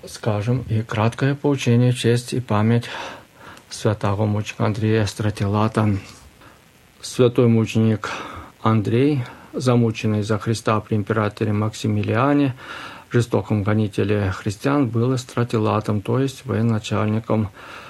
скажем и краткое поучение в честь и память святого мученика Андрея Стратилата. Святой мученик Андрей, замученный за Христа при императоре Максимилиане, жестоком гонителе христиан, был стратилатом, то есть военачальником.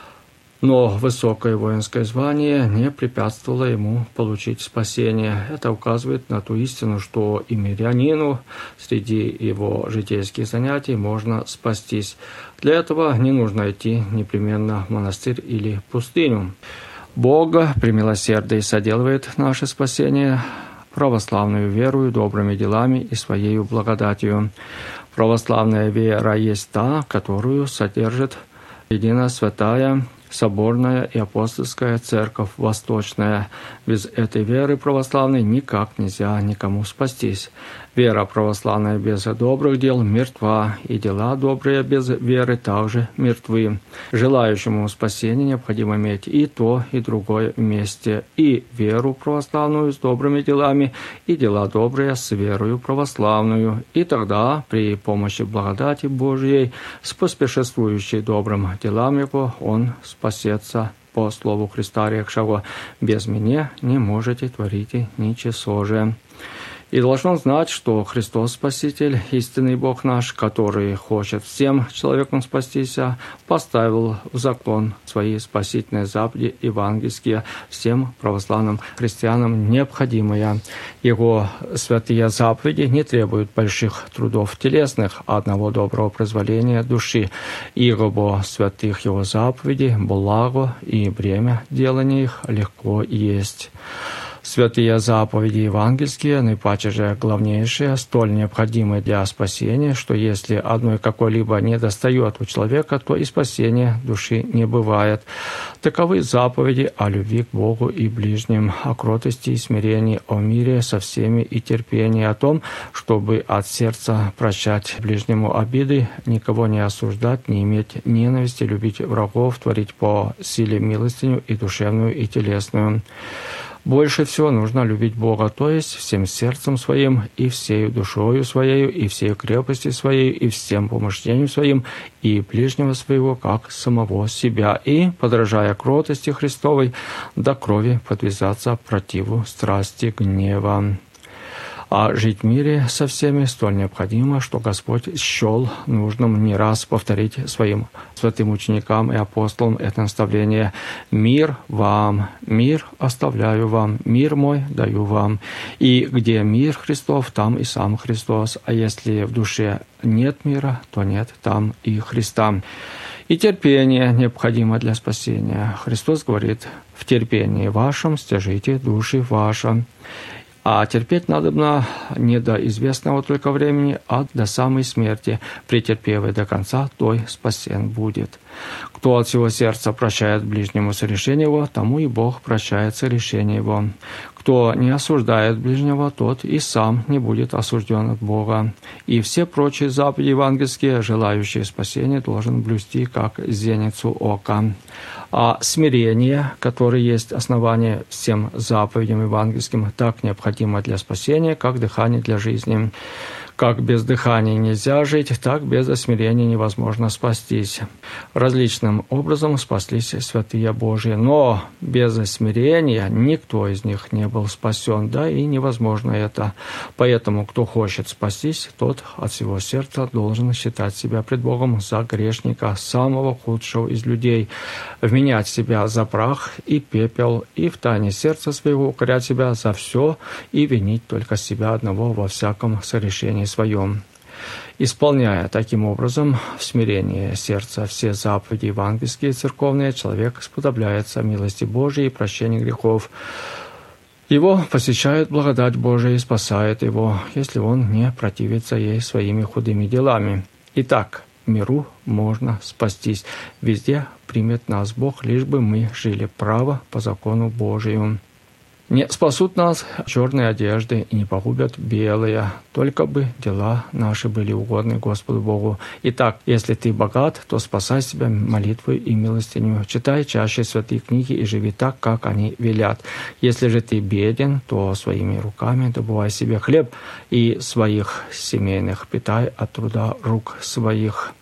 Но высокое воинское звание не препятствовало ему получить спасение. Это указывает на ту истину, что и мирянину среди его житейских занятий можно спастись. Для этого не нужно идти непременно в монастырь или пустыню. Бог премилосердно соделывает наше спасение православную верою, добрыми делами и своей благодатью. Православная вера есть та, которую содержит единая святая, соборная и апостольская церковь восточная. Без этой веры православной никак нельзя никому спастись. Вера православная без добрых дел мертва, и дела добрые без веры также мертвы. Желающему спасения необходимо иметь и то, и другое вместе, и веру православную с добрыми делами, и дела добрые с верою православную. И тогда, при помощи благодати Божией, с поспешествующей добрым делам его, он спасется. По слову Христа, рекшего: «Без меня не можете творить ничего же». И должен знать, что Христос Спаситель, истинный Бог наш, который хочет всем человекам спастись, поставил в закон свои спасительные заповеди евангельские всем православным христианам необходимые. Его святые заповеди не требуют больших трудов телесных, а одного доброго произволения души. Ибо святых его заповедей благо и бремя делания их легко есть. Святые заповеди евангельские, наипаче же главнейшие, столь необходимы для спасения, что если одной какой-либо недостает у человека, то и спасения души не бывает. Таковы заповеди о любви к Богу и ближним, о кротости и смирении, о мире со всеми и терпении, о том, чтобы от сердца прощать ближнему обиды, никого не осуждать, не иметь ненависти, любить врагов, творить по силе милостыню и душевную, и телесную. Больше всего нужно любить Бога, то есть всем сердцем своим, и всею душою своею, и всей крепостью своей, и всем помышлением своим, и ближнего своего, как самого себя, и, подражая кротости Христовой, до крови подвязаться противу страсти гнева. А жить в мире со всеми столь необходимо, что Господь счел нужным не раз повторить своим святым ученикам и апостолам это наставление: «Мир вам, мир оставляю вам, мир мой даю вам». И где мир Христов, там и сам Христос. А если в душе нет мира, то нет там и Христа. И терпение необходимо для спасения. Христос говорит: «В терпении вашем стяжите души ваши». А терпеть надобно не до известного только времени, а до самой смерти. Претерпевый до конца, той спасен будет. Кто от всего сердца прощает ближнему согрешение его, тому и Бог прощает согрешение его. Кто не осуждает ближнего, тот и сам не будет осужден от Бога. И все прочие заповеди евангельские, желающие спасения, должен блюсти, как зеницу ока. А смирение, которое есть основание всем заповедям евангельским, так необходимо для спасения, как дыхание для жизни. Как без дыхания нельзя жить, так без смирения невозможно спастись. Различным образом спаслись святые Божии, но без смирения никто из них не был спасен, да и невозможно это. Поэтому, кто хочет спастись, тот от всего сердца должен считать себя пред Богом за грешника, самого худшего из людей, вменять себя за прах и пепел, и в тайне сердца своего укорять себя за все и винить только себя одного во всяком согрешении своем. Исполняя таким образом в смирении сердца все заповеди евангельские и церковные, человек сподобляется милости Божией и прощению грехов. Его посещает благодать Божия и спасает его, если он не противится ей своими худыми делами. Итак, в миру можно спастись. Везде примет нас Бог, лишь бы мы жили право по закону Божию. Не спасут нас черные одежды и не погубят белые, только бы дела наши были угодны Господу Богу. Итак, если ты богат, то спасай себя молитвой и милостынью. Читай чаще святые книги и живи так, как они велят. Если же ты беден, то своими руками добывай себе хлеб и своих семейных питай от труда рук своих.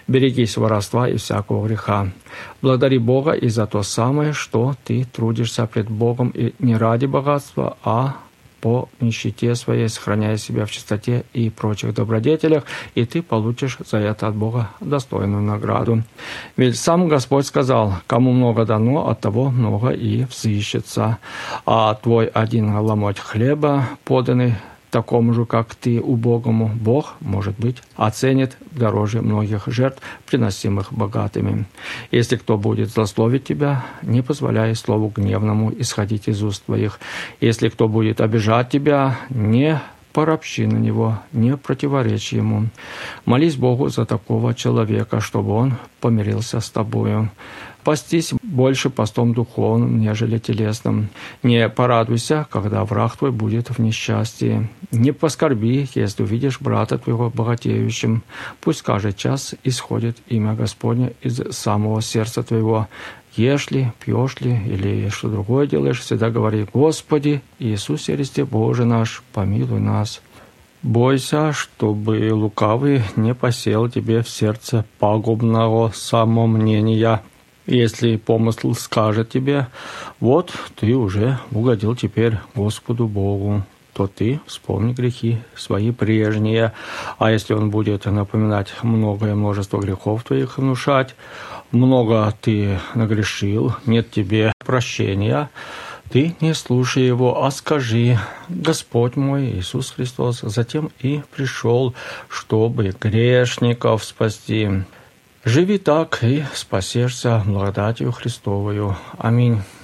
Берегись воровства и всякого греха. Благодари Бога и за то самое, что ты трудишься пред Богом и не ради богатства, а по нищете своей, сохраняя себя в чистоте и прочих добродетелях, и ты получишь за это от Бога достойную награду. Ведь сам Господь сказал: кому много дано, от того много и взыщется. А твой один ломоть хлеба, поданный такому же, как ты, убогому, Бог, может быть, оценит дороже многих жертв, приносимых богатыми. Если кто будет злословить тебя, не позволяй слову гневному исходить из уст твоих. Если кто будет обижать тебя, не поропщи на него, не противоречи ему. Молись Богу за такого человека, чтобы он помирился с тобою. Постись больше постом духовным, нежели телесным. Не порадуйся, когда враг твой будет в несчастье. Не поскорби, если увидишь брата твоего богатеющим. Пусть каждый час исходит имя Господне из самого сердца твоего. Ешь ли, пьешь ли или что другое делаешь, всегда говори: Господи Иисусе Христе, Боже наш, помилуй нас. Бойся, чтобы лукавый не посеял тебе в сердце пагубного самомнения. Если помысл скажет тебе: вот ты уже угодил теперь Господу Богу, то ты вспомни грехи свои прежние. А если он будет напоминать множество грехов твоих, внушать: много ты нагрешил, нет тебе прощения, ты не слушай его, а скажи: Господь мой Иисус Христос затем и пришел, чтобы грешников спасти. Живи так и спасешься благодатью Христовою. Аминь.